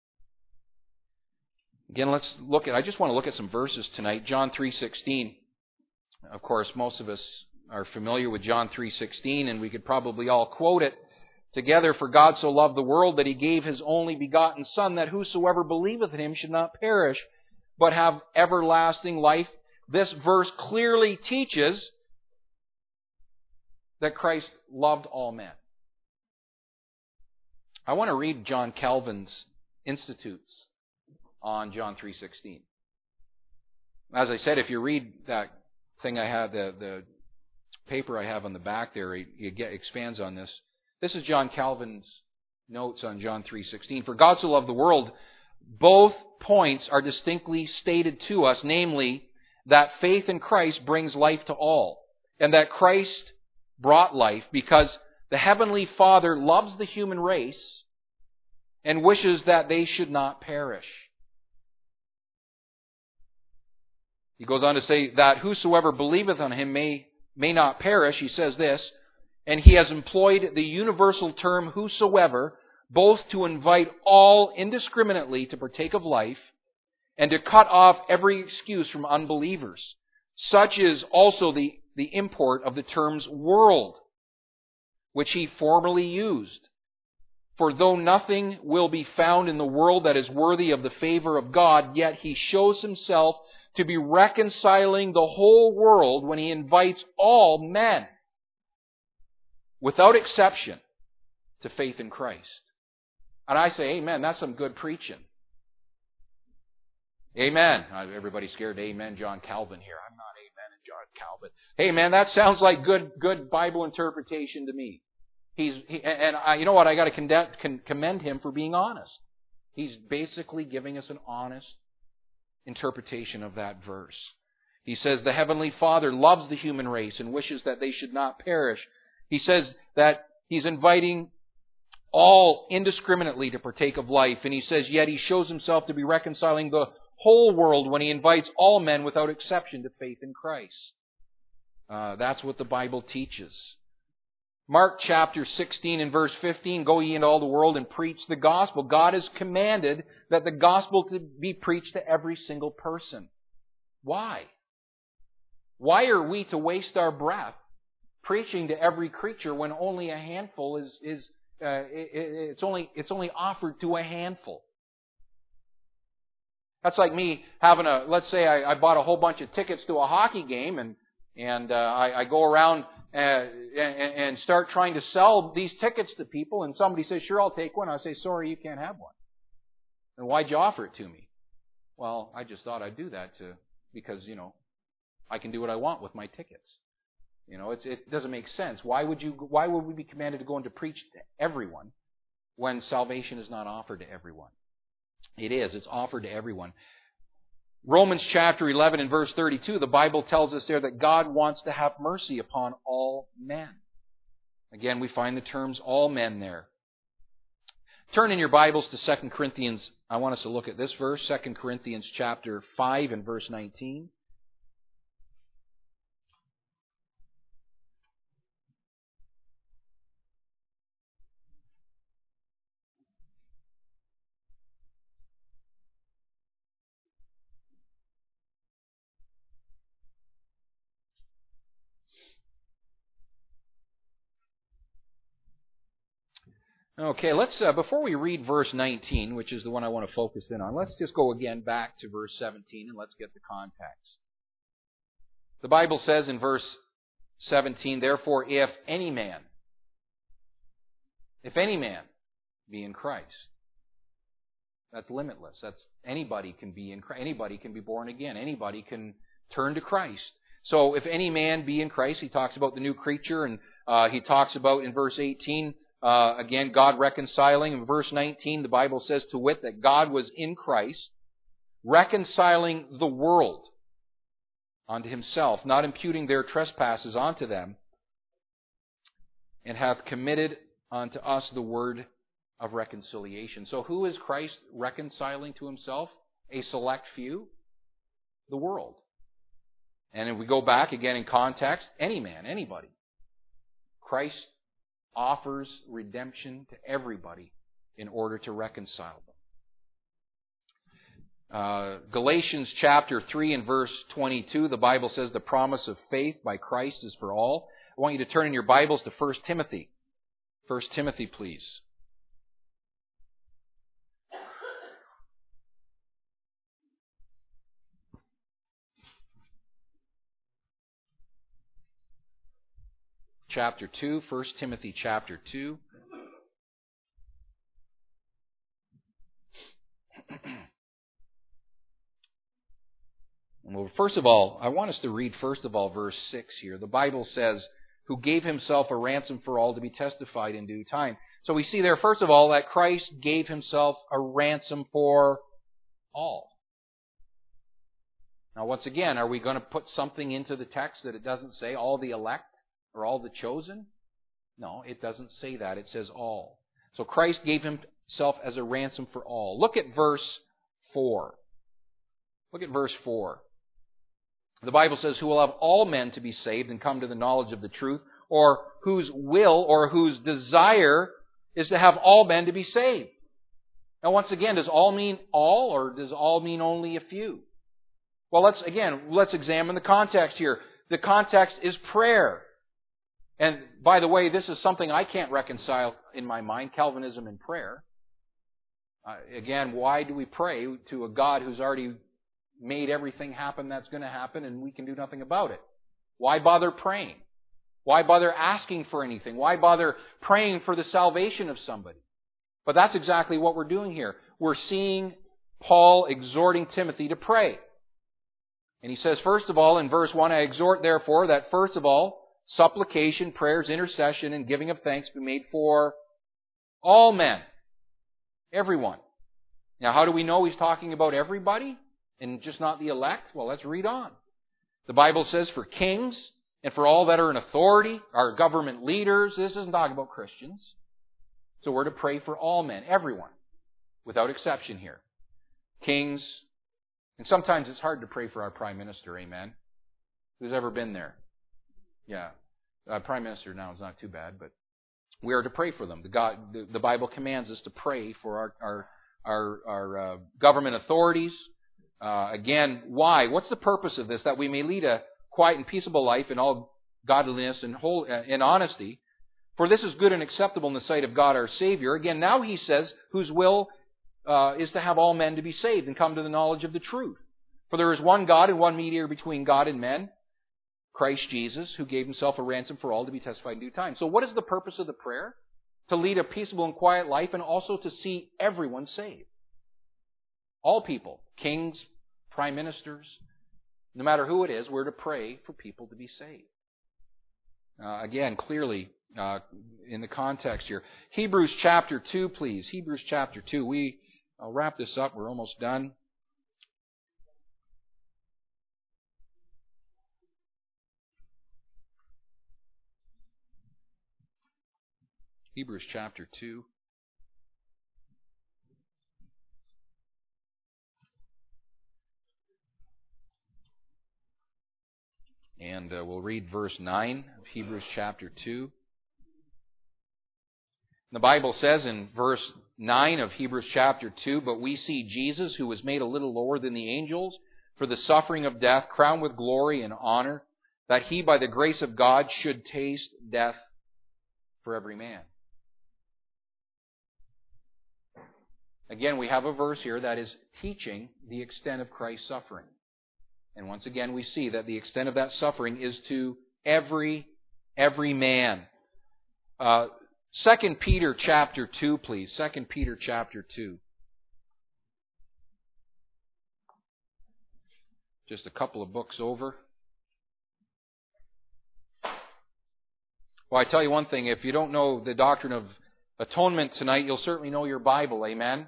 Again, let's look at, I just want to look at some verses tonight. John three sixteen. Of course, most of us are familiar with John three sixteen, and we could probably all quote it. together. For God so loved the world that He gave His only begotten Son, that whosoever believeth in Him should not perish, but have everlasting life. This verse clearly teaches that Christ loved all men. I want to read John Calvin's Institutes on John three sixteen. As I said, if you read that thing I have, the, the paper I have on the back there, it, it get, expands on this. This is John Calvin's notes on John three sixteen. For God so loved the world, both points are distinctly stated to us, namely, that faith in Christ brings life to all, and that Christ brought life because the Heavenly Father loves the human race and wishes that they should not perish. He goes on to say that whosoever believeth on Him may, may not perish. He says this, and he has employed the universal term whosoever, both to invite all indiscriminately to partake of life, and to cut off every excuse from unbelievers. Such is also the, the import of the terms world, which he formerly used. For though nothing will be found in the world that is worthy of the favor of God, yet He shows Himself to be reconciling the whole world when He invites all men, without exception, to faith in Christ. And I say, amen, that's some good preaching. Amen. Everybody's scared. Amen, John Calvin here. I'm not amen in John Calvin. Hey, man, that sounds like good, good Bible interpretation to me. He's he, and I, you know what? I got to condemn, con, commend him for being honest. He's basically giving us an honest interpretation of that verse. He says the Heavenly Father loves the human race and wishes that they should not perish. He says that He's inviting all indiscriminately to partake of life, and He says yet He shows Himself to be reconciling the whole world when He invites all men without exception to faith in Christ. Uh, that's what the Bible teaches. Mark chapter sixteen and verse fifteen, go ye into all the world and preach the gospel. God has commanded that the gospel to be preached to every single person. Why? Why are we to waste our breath preaching to every creature when only a handful is, is uh, it, it's only, it's only offered to a handful? That's like me having a, let's say I, I bought a whole bunch of tickets to a hockey game and, and uh, I, I go around uh, and, and start trying to sell these tickets to people, and somebody says, sure, I'll take one. I say, sorry, you can't have one. And why'd you offer it to me? Well, I just thought I'd do that to, because, you know, I can do what I want with my tickets. You know, it's, it doesn't make sense. Why would you, why would we be commanded to go and to preach to everyone when salvation is not offered to everyone? It is. It's offered to everyone. Romans chapter eleven and verse thirty-two, the Bible tells us there that God wants to have mercy upon all men. Again, we find the terms all men there. Turn in your Bibles to Second Corinthians. I want us to look at this verse, Second Corinthians chapter five and verse nineteen. Okay, let's uh, before we read verse nineteen, which is the one I want to focus in on, let's just go again back to verse seventeen and let's get the context. The Bible says in verse seventeen, therefore, if any man, if any man be in Christ, that's limitless. That's anybody can be in Christ. Anybody can be born again. Anybody can turn to Christ. So, if any man be in Christ, he talks about the new creature, and uh, he talks about in verse eighteen. Uh, again, God reconciling. In verse nineteen, the Bible says, to wit, that God was in Christ, reconciling the world unto Himself, not imputing their trespasses unto them, and hath committed unto us the word of reconciliation. So who is Christ reconciling to Himself? A select few? The world. And if we go back again in context, any man, anybody. Christ offers redemption to everybody in order to reconcile them. Uh, Galatians chapter three and verse twenty-two, the Bible says the promise of faith by Christ is for all. I want you to turn in your Bibles to First Timothy. First Timothy, please. Chapter two, First Timothy chapter two. Well, first of all, I want us to read first of all verse six here. The Bible says, who gave himself a ransom for all to be testified in due time. So we see there, first of all, that Christ gave himself a ransom for all. Now, once again, are we going to put something into the text that it doesn't say all the elect or all the chosen? No, it doesn't say that. It says all. So Christ gave himself as a ransom for all. Look at verse four. Look at verse four. The Bible says, who will have all men to be saved and come to the knowledge of the truth, or whose will or whose desire is to have all men to be saved. Now, once again, does all mean all, or does all mean only a few? Well, let's, again, let's examine the context here. The context is prayer. And, by the way, this is something I can't reconcile in my mind, Calvinism and prayer. Uh, again, why do we pray to a God who's already made everything happen that's going to happen and we can do nothing about it? Why bother praying? Why bother asking for anything? Why bother praying for the salvation of somebody? But that's exactly what we're doing here. We're seeing Paul exhorting Timothy to pray. And he says, first of all, in verse one, I exhort therefore that first of all, supplication, prayers, intercession, and giving of thanks be made for all men. Everyone. Now, how do we know he's talking about everybody and just not the elect? Well, let's read on. The Bible says for kings and for all that are in authority, our government leaders. This isn't talking about Christians. So we're to pray for all men, everyone, without exception here. Kings, and sometimes it's hard to pray for our Prime Minister, amen? Who's ever been there? Yeah. Uh, Prime Minister now is not too bad, but we are to pray for them. The, God, the, the Bible commands us to pray for our our our, our uh, government authorities. Uh, again, why? What's the purpose of this? That we may lead a quiet and peaceable life in all godliness and whole uh, in honesty. For this is good and acceptable in the sight of God our Savior. Again, now he says, whose will uh, is to have all men to be saved and come to the knowledge of the truth. For there is one God and one mediator between God and men, Christ Jesus, who gave himself a ransom for all to be testified in due time. So what is the purpose of the prayer? To lead a peaceable and quiet life and also to see everyone saved. All people, kings, prime ministers, no matter who it is, we're to pray for people to be saved. Uh, again, clearly, uh, in the context here. Hebrews chapter two, please. Hebrews chapter two. We, I'll wrap this up. We're almost done. Hebrews chapter two. And uh, we'll read verse nine of Hebrews chapter two. The Bible says in verse nine of Hebrews chapter two, but we see Jesus, who was made a little lower than the angels, for the suffering of death, crowned with glory and honor, that he by the grace of God should taste death for every man. Again, we have a verse here that is teaching the extent of Christ's suffering. And once again, we see that the extent of that suffering is to every, every man. Uh, Second Peter chapter two, please. Second Peter chapter two. Just a couple of books over. Well, I tell you one thing, if you don't know the doctrine of atonement tonight, you'll certainly know your Bible, amen?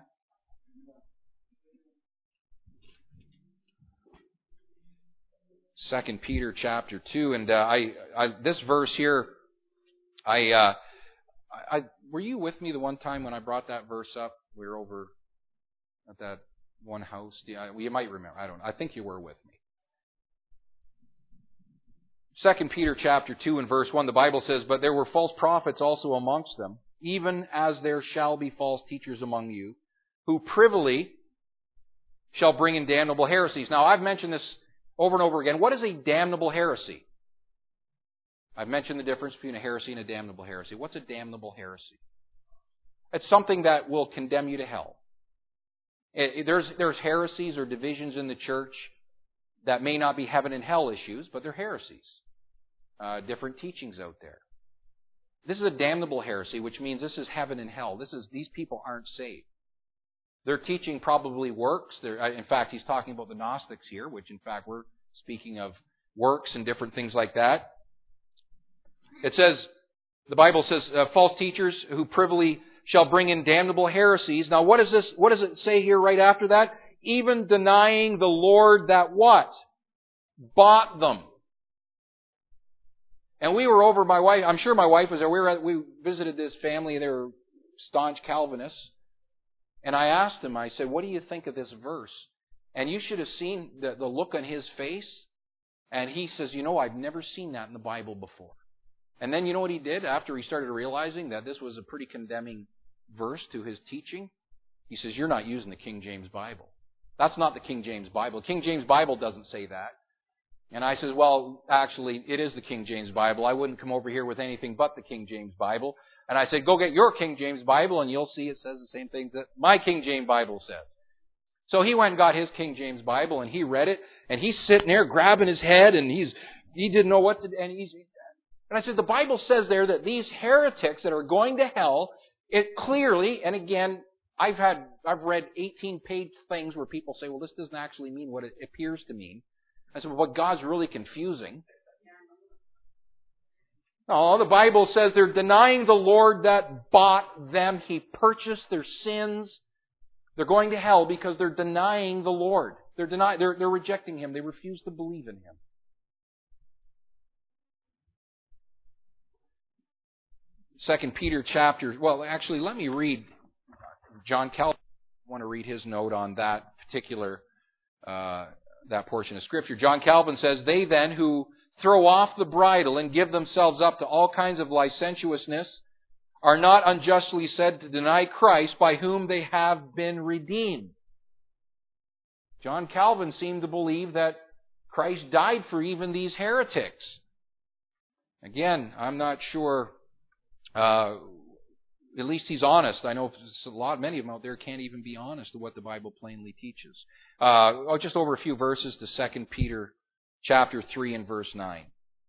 Second Peter chapter two, and uh, I, I, this verse here, I, uh, I, were you with me the one time when I brought that verse up? We were over at that one house. Yeah, well, you might remember. I don't know. I think you were with me. Second Peter chapter two and verse one, the Bible says, but there were false prophets also amongst them, even as there shall be false teachers among you, who privily shall bring in damnable heresies. Now, I've mentioned this over and over again. What is a damnable heresy? I've mentioned the difference between a heresy and a damnable heresy. What's a damnable heresy? It's something that will condemn you to hell. It, it, there's, there's heresies or divisions in the church that may not be heaven and hell issues, but they're heresies. Uh, different teachings out there. This is a damnable heresy, which means this is heaven and hell. This is these people aren't saved. Their teaching probably works. They're, in fact, he's talking about the Gnostics here, which in fact we're speaking of works and different things like that. It says, the Bible says, uh, false teachers who privily shall bring in damnable heresies. Now what is this? What does it say here right after that? Even denying the Lord that what? Bought them. And we were over, my wife, I'm sure my wife was there, we, were at, we visited this family, they were staunch Calvinists. And I asked him, I said, what do you think of this verse? And you should have seen the, the look on his face. And he says, you know, I've never seen that in the Bible before. And then you know what he did after he started realizing that this was a pretty condemning verse to his teaching? He says, you're not using the King James Bible. That's not the King James Bible. The King James Bible doesn't say that. And I says, well, actually, it is the King James Bible. I wouldn't come over here with anything but the King James Bible. And I said, go get your King James Bible and you'll see it says the same thing that my King James Bible says. So he went and got his King James Bible and he read it and he's sitting there grabbing his head and he's he didn't know what to do. And, he's, and I said, the Bible says there that these heretics that are going to hell, it clearly, and again, I've had, I've read eighteen page things where people say, well, this doesn't actually mean what it appears to mean. I said, well, but God's really confusing. No, the Bible says they're denying the Lord that bought them. He purchased their sins. They're going to hell because they're denying the Lord. They're denying, they're, they're rejecting Him. They refuse to believe in Him. Second Peter chapter, well, actually, let me read John Calvin. I want to read his note on that particular uh, that portion of Scripture. John Calvin says, they then who throw off the bridle and give themselves up to all kinds of licentiousness are not unjustly said to deny Christ by whom they have been redeemed. John Calvin seemed to believe that Christ died for even these heretics. Again, I'm not sure, uh, at least he's honest. I know a lot, many of them out there can't even be honest to what the Bible plainly teaches. Uh, oh, just over a few verses to Second Peter chapter three and verse nine.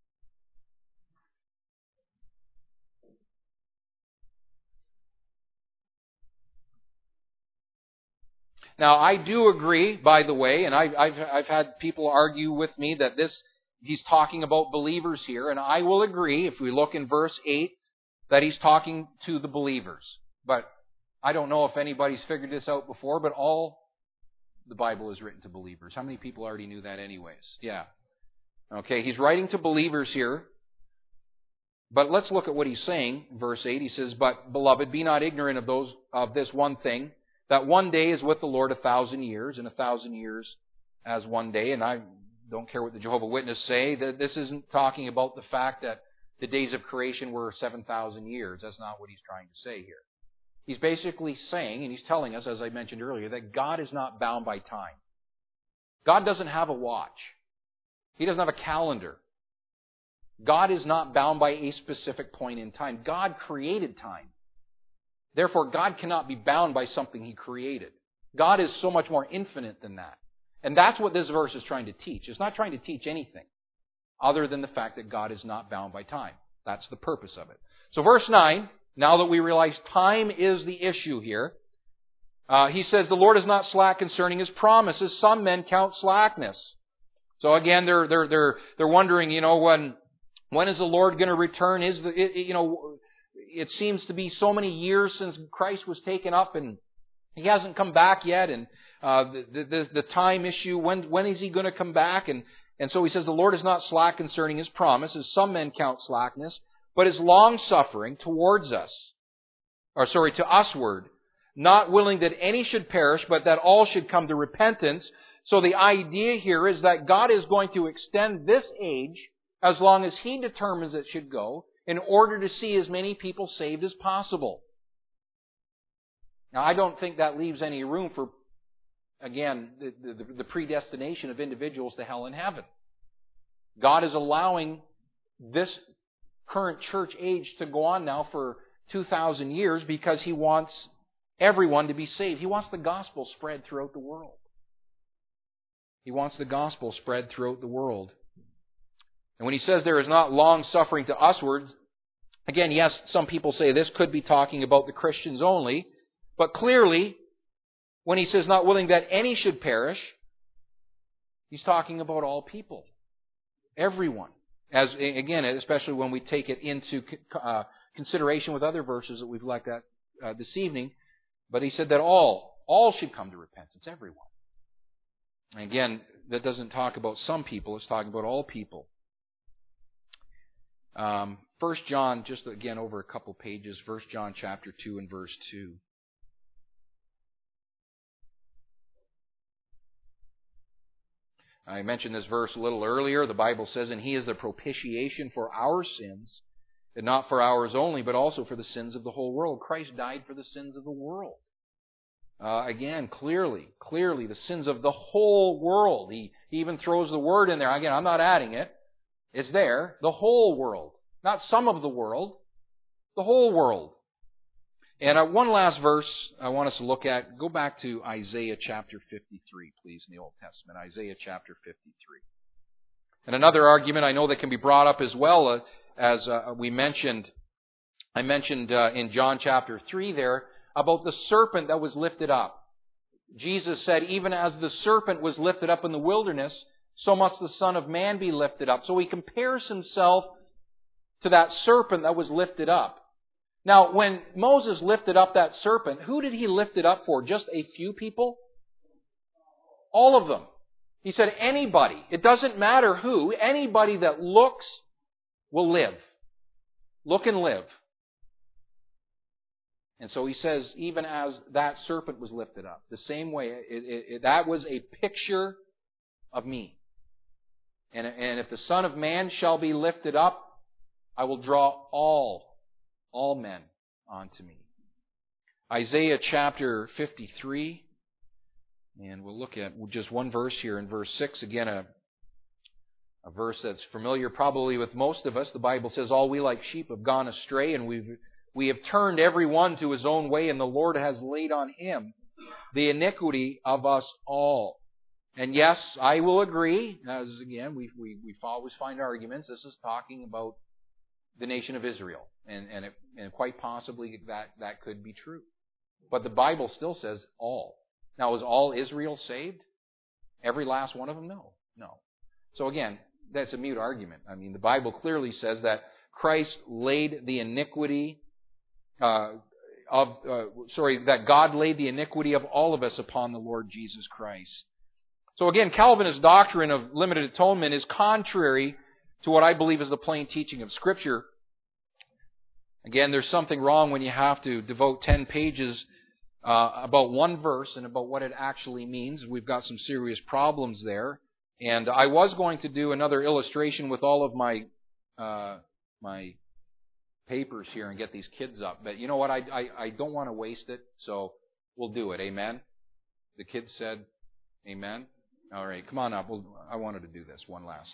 Now, I do agree, by the way, and I've, I've, I've had people argue with me that this, he's talking about believers here, and I will agree, if we look in verse eight, that he's talking to the believers. But I don't know if anybody's figured this out before, but all the Bible is written to believers. How many people already knew that anyways? Yeah. Okay, he's writing to believers here. But let's look at what he's saying. Verse eight, he says, but, beloved, be not ignorant of those of this one thing, that one day is with the Lord a thousand years, and a thousand years as one day. And I don't care what the Jehovah's Witnesses say. That this isn't talking about the fact that the days of creation were seven thousand years. That's not what he's trying to say here. He's basically saying, and he's telling us, as I mentioned earlier, that God is not bound by time. God doesn't have a watch. He doesn't have a calendar. God is not bound by a specific point in time. God created time. Therefore, God cannot be bound by something He created. God is so much more infinite than that. And that's what this verse is trying to teach. It's not trying to teach anything other than the fact that God is not bound by time. That's the purpose of it. So verse nine, now that we realize time is the issue here, uh, he says, the Lord is not slack concerning His promises. Some men count slackness. So again, they're they're they're they're wondering, you know, when when is the Lord going to return? Is the it, you know, it seems to be so many years since Christ was taken up, and He hasn't come back yet. And uh, the, the the time issue, when when is He going to come back? And and so he says, the Lord is not slack concerning His promises. Some men count slackness, but is long suffering towards us, or sorry, to usward, not willing that any should perish, but that all should come to repentance. So the idea here is that God is going to extend this age as long as He determines it should go, in order to see as many people saved as possible. Now, I don't think that leaves any room for, again, the, the, the predestination of individuals to hell and heaven. God is allowing this current church age to go on now for two thousand years because He wants everyone to be saved. He wants the gospel spread throughout the world. He wants the gospel spread throughout the world. And when He says there is not long suffering to uswards, again, yes, some people say this could be talking about the Christians only, but clearly, when He says not willing that any should perish, He's talking about all people. Everyone. As again, especially when we take it into uh, consideration with other verses that we've looked at uh, this evening. But He said that all, all should come to repentance, everyone. And again, that doesn't talk about some people, it's talking about all people. Um, First John, just again over a couple pages, First John chapter two and verse two. I mentioned this verse a little earlier. The Bible says, and He is the propitiation for our sins, and not for ours only, but also for the sins of the whole world. Christ died for the sins of the world. Uh, again, clearly, clearly the sins of the whole world. He, he even throws the word in there. Again, I'm not adding it. It's there. The whole world. Not some of the world. The whole world. And uh, one last verse I want us to look at. Go back to Isaiah chapter fifty-three, please, in the Old Testament. Isaiah chapter fifty-three. And another argument I know that can be brought up as well, uh, as uh, we mentioned, I mentioned uh, in John chapter three there, about the serpent that was lifted up. Jesus said, even as the serpent was lifted up in the wilderness, so must the Son of Man be lifted up. So He compares Himself to that serpent that was lifted up. Now, when Moses lifted up that serpent, who did He lift it up for? Just a few people? All of them. He said anybody. It doesn't matter who. Anybody that looks will live. Look and live. And so He says, even as that serpent was lifted up, the same way, it, it, it, that was a picture of me. And, and if the Son of Man shall be lifted up, I will draw all, all men unto me. Isaiah chapter fifty-three, and we'll look at just one verse here in verse six. Again, a, a verse that's familiar probably with most of us. The Bible says, all we like sheep have gone astray, and we've We have turned every one to his own way, and the Lord has laid on Him the iniquity of us all. And yes, I will agree, as again, we we, we always find arguments. This is talking about the nation of Israel. And, and, it, and quite possibly that, that could be true. But the Bible still says all. Now, is all Israel saved? Every last one of them? No. No. So again, that's a mute argument. I mean, the Bible clearly says that Christ laid the iniquity Uh, of uh, sorry, that God laid the iniquity of all of us upon the Lord Jesus Christ. So again, Calvinist doctrine of limited atonement is contrary to what I believe is the plain teaching of Scripture. Again, there's something wrong when you have to devote ten pages uh, about one verse and about what it actually means. We've got some serious problems there. And I was going to do another illustration with all of my uh, my papers here and get these kids up. But you know what? I, I, I don't want to waste it, so we'll do it. Amen? The kids said, amen? All right, come on up. We'll, I wanted to do this one last.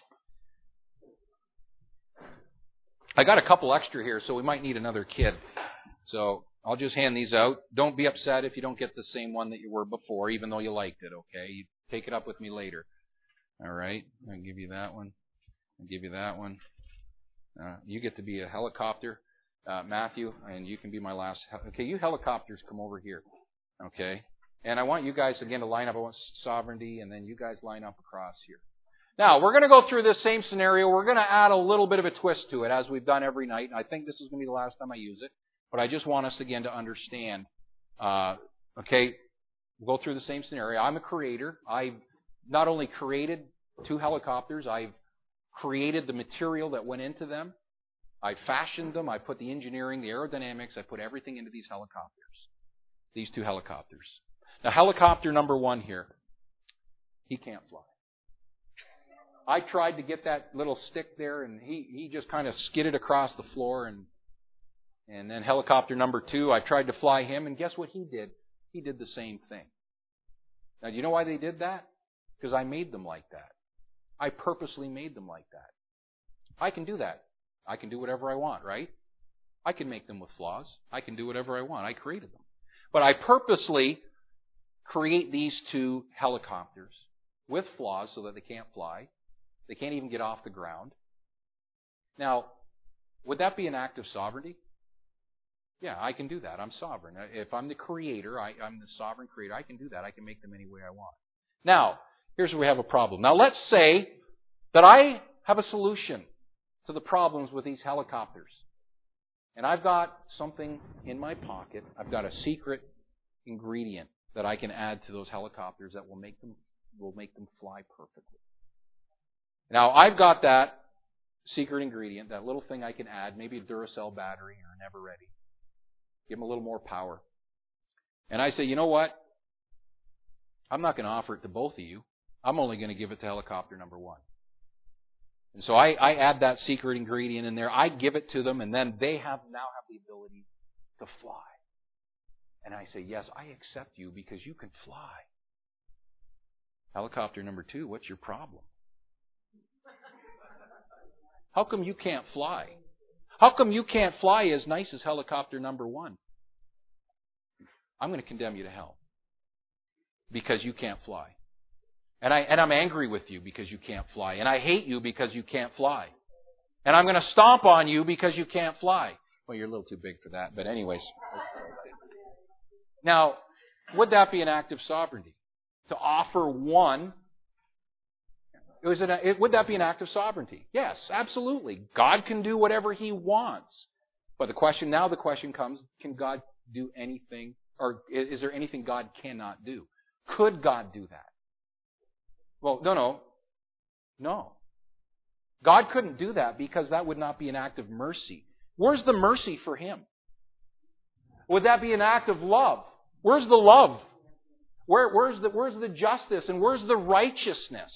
I got a couple extra here, so we might need another kid. So I'll just hand these out. Don't be upset if you don't get the same one that you were before, even though you liked it, okay? You take it up with me later. All right? I'll give you that one. I'll give you that one. Uh, you get to be a helicopter, uh, Matthew, and you can be my last. Hel- okay, you helicopters come over here. Okay? And I want you guys, again, to line up. I want sovereignty, and then you guys line up across here. Now, we're going to go through this same scenario. We're going to add a little bit of a twist to it, as we've done every night. And I think this is going to be the last time I use it. But I just want us, again, to understand. Uh, okay, we'll go through the same scenario. I'm a creator. I've not only created two helicopters, I've created the material that went into them. I fashioned them. I put the engineering, the aerodynamics. I put everything into these helicopters. These two helicopters. Now, helicopter number one here. He can't fly. I tried to get that little stick there, and he, he just kind of skidded across the floor. And and then helicopter number two, I tried to fly him, and guess what he did? He did the same thing. Now, do you know why they did that? Because I made them like that. I purposely made them like that. I can do that. I can do whatever I want, right? I can make them with flaws. I can do whatever I want. I created them. But I purposely create these two helicopters with flaws so that they can't fly. They can't even get off the ground. Now, would that be an act of sovereignty? Yeah, I can do that. I'm sovereign. If I'm the creator, I, I'm the sovereign creator, I can do that. I can make them any way I want. Now, here's where we have a problem. Now, let's say that I have a solution to the problems with these helicopters. And I've got something in my pocket. I've got a secret ingredient that I can add to those helicopters that will make them will make them fly perfectly. Now, I've got that secret ingredient, that little thing I can add, maybe a Duracell battery or an Ever-Ready. Give them a little more power. And I say, you know what? I'm not going to offer it to both of you. I'm only going to give it to helicopter number one. And so I, I add that secret ingredient in there. I give it to them, and then they have now have the ability to fly. And I say, yes, I accept you because you can fly. Helicopter number two, what's your problem? How come you can't fly? How come you can't fly as nice as helicopter number one? I'm going to condemn you to hell because you can't fly. And, I, and I'm angry with you because you can't fly. And I hate you because you can't fly. And I'm going to stomp on you because you can't fly. Well, you're a little too big for that, but anyways. Now, would that be an act of sovereignty? To offer one, is it a, would that be an act of sovereignty? Yes, absolutely. God can do whatever He wants. But the question, now the question comes, can God do anything, or is there anything God cannot do? Could God do that? Well, no, no. No. God couldn't do that because that would not be an act of mercy. Where's the mercy for Him? Would that be an act of love? Where's the love? Where, where's the, where's the justice and where's the righteousness?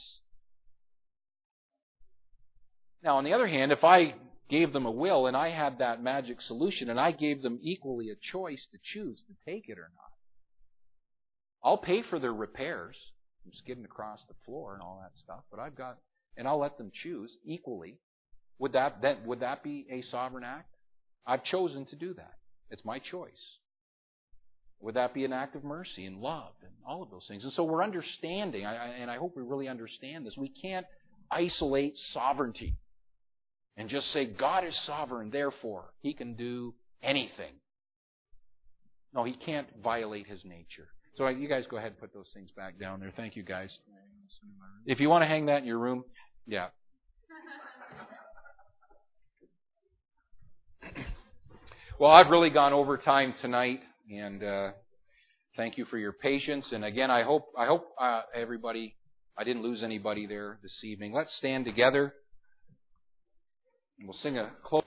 Now, on the other hand, if I gave them a will and I had that magic solution and I gave them equally a choice to choose to take it or not, I'll pay for their repairs, skidding across the floor and all that stuff, but I've got, and I'll let them choose equally. Would that, that would that be a sovereign act? I've chosen to do that. It's my choice. Would that be an act of mercy and love and all of those things? And so we're understanding, and I hope we really understand this. We can't isolate sovereignty and just say God is sovereign, therefore He can do anything. No, He can't violate His nature. So you guys go ahead and put those things back down there. Thank you, guys. If you want to hang that in your room, yeah. Well, I've really gone over time tonight, and uh, thank you for your patience. And again, I hope I hope uh, everybody, I didn't lose anybody there this evening. Let's stand together, and we'll sing a close.